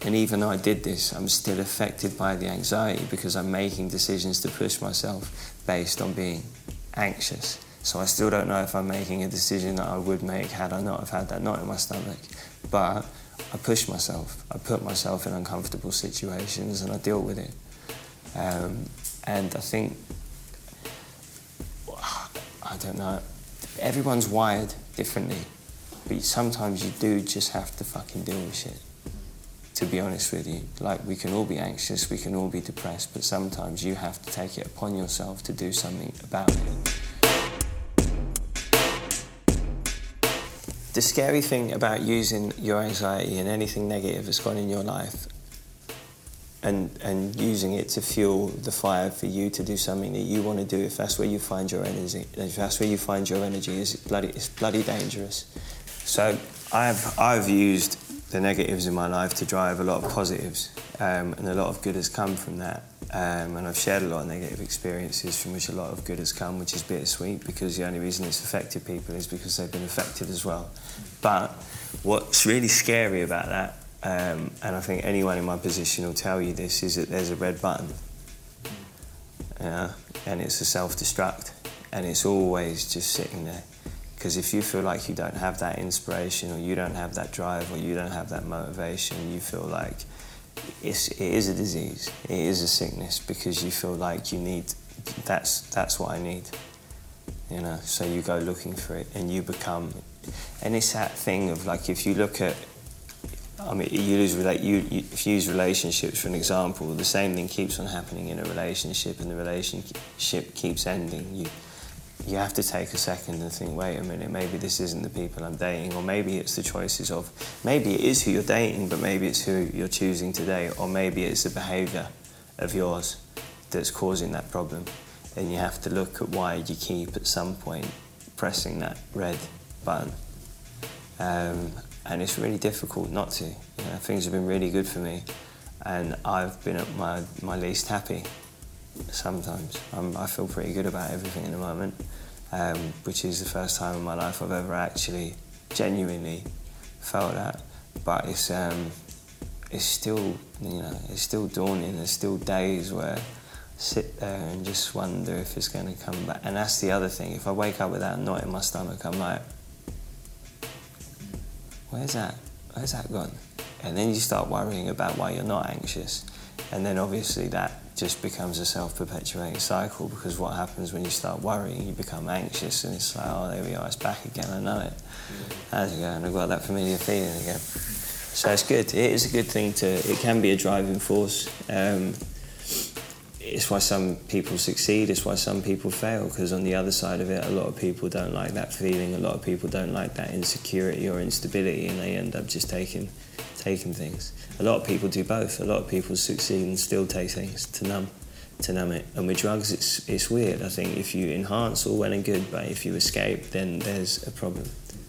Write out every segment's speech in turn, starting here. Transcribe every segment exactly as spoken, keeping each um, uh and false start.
And even though I did this, I'm still affected by the anxiety because I'm making decisions to push myself based on being anxious. So I still don't know if I'm making a decision that I would make had I not have had that knot in my stomach. But I push myself. I put myself in uncomfortable situations and I deal with it. Um, and I think, I don't know, everyone's wired differently. But sometimes you do just have to fucking deal with shit. To be honest with you, like, we can all be anxious, we can all be depressed, but sometimes you have to take it upon yourself to do something about it. The scary thing about using your anxiety and anything negative that's gone in your life and, and using it to fuel the fire for you to do something that you want to do, if that's where you find your energy, if that's where you find your energy, is bloody, it's bloody dangerous. So I've, I've used the negatives in my life to drive a lot of positives, um, and a lot of good has come from that. Um, and I've shared a lot of negative experiences from which a lot of good has come, which is bittersweet because the only reason it's affected people is because they've been affected as well. But what's really scary about that, um, and I think anyone in my position will tell you this, is that there's a red button. Yeah, and it's a self-destruct, and it's always just sitting there. Because if you feel like you don't have that inspiration, or you don't have that drive, or you don't have that motivation, you feel like it's, it is a disease, it is a sickness, because you feel like you need, that's, that's what I need, you know? So you go looking for it, and you become, and it's that thing of like, if you look at, I mean, you use, you, you, if you use relationships for an example, the same thing keeps on happening in a relationship, and the relationship keeps ending. You, You have to take a second and think, wait a minute, maybe this isn't the people I'm dating, or maybe it's the choices of, maybe it is who you're dating, but maybe it's who you're choosing to date, or maybe it's the behaviour of yours that's causing that problem. And you have to look at why you keep, at some point, pressing that red button. Um, and it's really difficult not to. You know, things have been really good for me, and I've been at my, my least happy. Sometimes. I'm, I feel pretty good about everything at the moment, um, which is the first time in my life I've ever actually genuinely felt that. But it's um, it's still, you know, it's still daunting. There's still days where I sit there and just wonder if it's going to come back. And that's the other thing. If I wake up with that knot in my stomach, I'm like, where's that? Where's that gone? And then you start worrying about why you're not anxious. And then obviously that just becomes a self-perpetuating cycle, because what happens when you start worrying, you become anxious, and it's like, oh, there we are, it's back again, I know it. How's it going? I've got that familiar feeling again. So it's good. It is a good thing to, it can be a driving force. Um, it's why some people succeed, it's why some people fail, because on the other side of it, a lot of people don't like that feeling, a lot of people don't like that insecurity or instability, and they end up just taking taking things. A lot of people do both. A lot of people succeed and still take things to numb, to numb it. And with drugs, it's it's weird. I think if you enhance, all well and good, but if you escape, then there's a problem.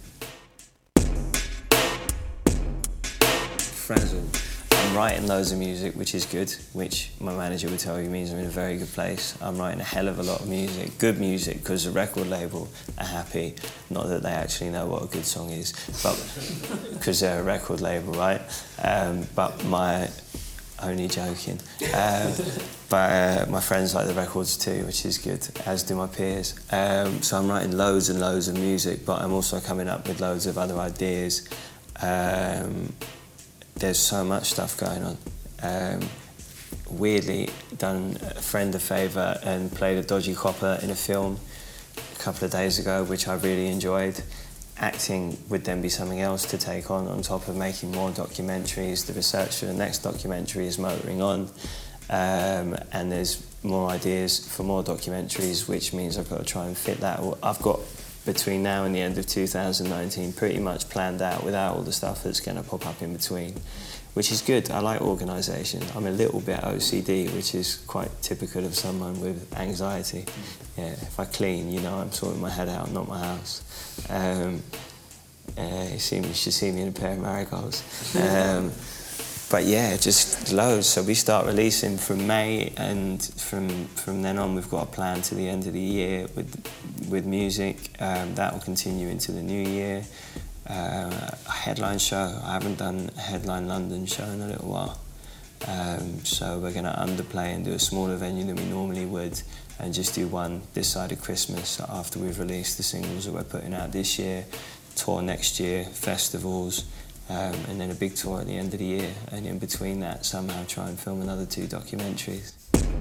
Frazzled. I'm writing loads of music, which is good, which my manager would tell you means I'm in a very good place. I'm writing a hell of a lot of music, good music, because the record label are happy. Not that they actually know what a good song is, but because they're a record label, right? Um, but my, only joking. Um, but uh, my friends like the records too, which is good, as do my peers. Um, so I'm writing loads and loads of music, but I'm also coming up with loads of other ideas. Um, There's so much stuff going on. Um, weirdly, done a friend a favour and played a dodgy copper in a film a couple of days ago, which I really enjoyed. Acting would then be something else to take on, on top of making more documentaries. The research for the next documentary is motoring on, um, and there's more ideas for more documentaries, which means I've got to try and fit that. I've got, between now and the end of two thousand nineteen, pretty much planned out without all the stuff that's going to pop up in between, which is good. I like organisation. I'm a little bit O C D, which is quite typical of someone with anxiety. Yeah, if I clean, you know, I'm sorting my head out, not my house. Um, uh, you, see me, you should see me in a pair of marigolds. Um, But yeah, just loads. So we start releasing from May, and from from then on we've got a plan to the end of the year with with music. Um, that will continue into the new year. uh, a headline show. I haven't done a headline London show in a little while. Um, so we're going to underplay and do a smaller venue than we normally would, and just do one this side of Christmas after we've released the singles that we're putting out this year, tour next year, festivals, um, and then a big tour at the end of the year, and in between that somehow try and film another two documentaries.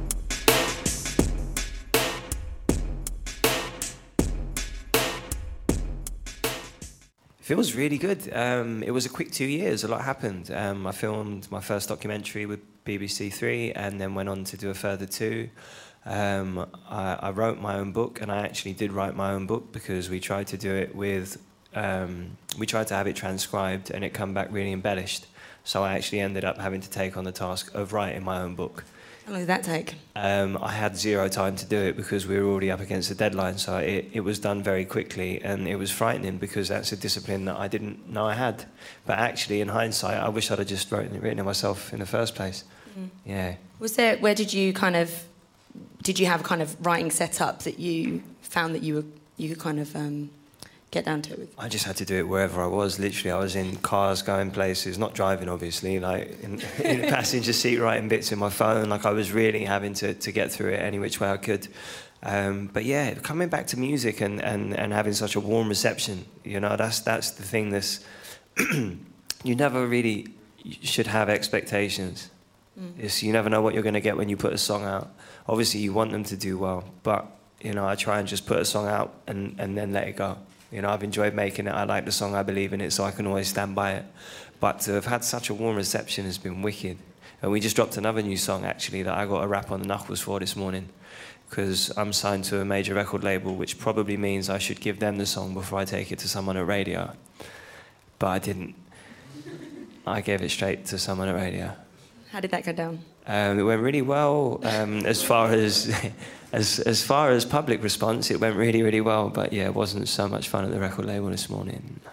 It feels really good. Um, it was a quick two years, a lot happened. Um, I filmed my first documentary with B B C Three and then went on to do a further two. Um, I, I wrote my own book, and I actually did write my own book because we tried to do it with, um, we tried to have it transcribed and it come back really embellished. So I actually ended up having to take on the task of writing my own book. How long did that take? Um, I had zero time to do it because we were already up against the deadline, so it, it was done very quickly, and it was frightening because that's a discipline that I didn't know I had. But actually, in hindsight, I wish I'd have just written it, written it myself in the first place. Mm. Yeah. Was there, where did you kind of, did you have kind of writing set up that you found that you were, you could kind of um, get down to it with? I just had to do it wherever I was. Literally, I was in cars going places, not driving obviously, like in, in the passenger seat writing bits in my phone. Like I was really having to, to get through it any which way I could. Um, but yeah, coming back to music and, and, and having such a warm reception, you know, that's that's the thing that's... you never really should have expectations. Mm. It's, you never know what you're going to get when you put a song out. Obviously, you want them to do well, but, you know, I try and just put a song out and, and then let it go. You know, I've enjoyed making it. I like the song. I believe in it, so I can always stand by it. But to have had such a warm reception has been wicked. And we just dropped another new song, actually, that I got a rap on the knuckles for this morning, because I'm signed to a major record label, which probably means I should give them the song before I take it to someone at radio. But I didn't. I gave it straight to someone at radio. How did that go down? Um, it went really well. Um, as far as as as far as public response, it went really, really well. But yeah, it wasn't so much fun at the record label this morning.